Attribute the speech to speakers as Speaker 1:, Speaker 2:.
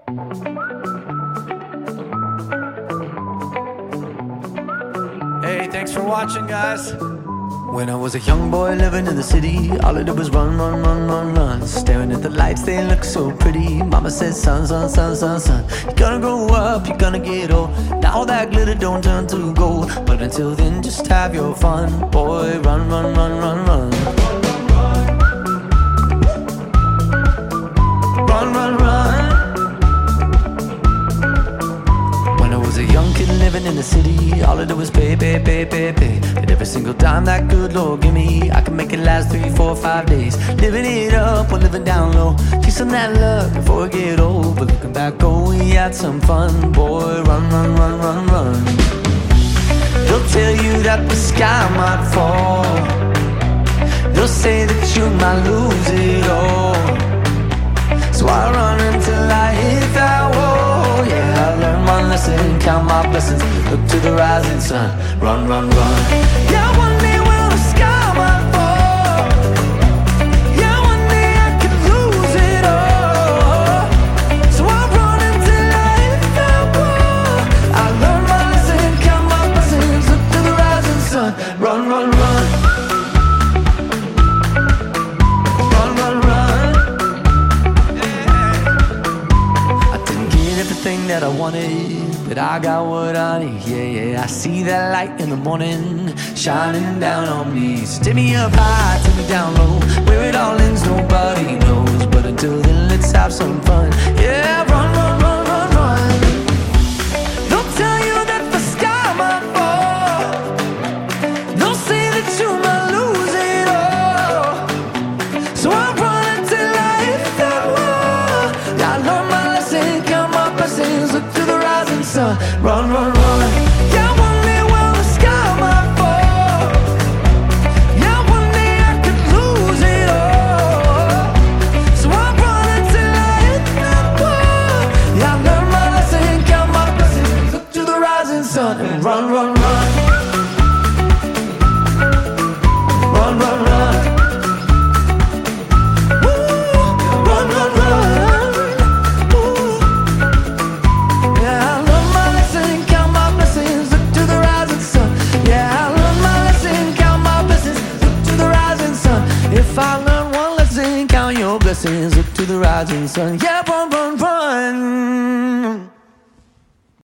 Speaker 1: Hey, thanks for watching, guys.
Speaker 2: When I was a young boy living in the city, all I did was run, run, run, run, run. Staring at the lights, they look so pretty. Mama said, son, son, son, son, son, you're gonna grow up, you're gonna get old. Now that glitter don't turn to gold, but until then, just have your fun. Boy, run, run, run, run, run. Run, run, run. When I was a young kid living in the city, all I did was pay, pay, pay, pay, pay. And every single dime that good Lord give me, I can make it last 3, 4, 5 days. Living it up or living down low, chasing that luck before I get old. But looking back, oh, we had some fun. Boy, run, run, run, run, run. They'll tell you that the sky might fall. They'll say that you might lose it all. So I run until I hit that wall. Yeah, I learned my lesson, count my blessings, look to the rising sun. Run, run, run. Yeah, one day will the sky might fall. Yeah, one day I could lose it all. So I run until I hit that wall. I learned my lesson, count my blessings, look to the rising sun. Run, run, run. Run, run, run. Everything that I wanted, but I got what I need. Yeah, yeah, I see that light in the morning shining down on me. So take me up high, take me down low. Where it all ends, nobody knows. But until then, let's have some fun. Yeah, run, run, run, run, run. They'll tell you that the sky might fall. They'll say that you might lose it all. So I run until I hit that wall. Yeah, I learned my lesson, count my blessings, look to the rising sun. Run, run, run. Yeah, one day will the sky might fall. Yeah, one day I could lose it all. So I run until I hit that wall. Yeah, I learned my lesson, count my blessings, look to the rising sun. And run, run, run. Run, run, run. If I learn one lesson, count your blessings, look to the rising sun. Yeah, run, run, run.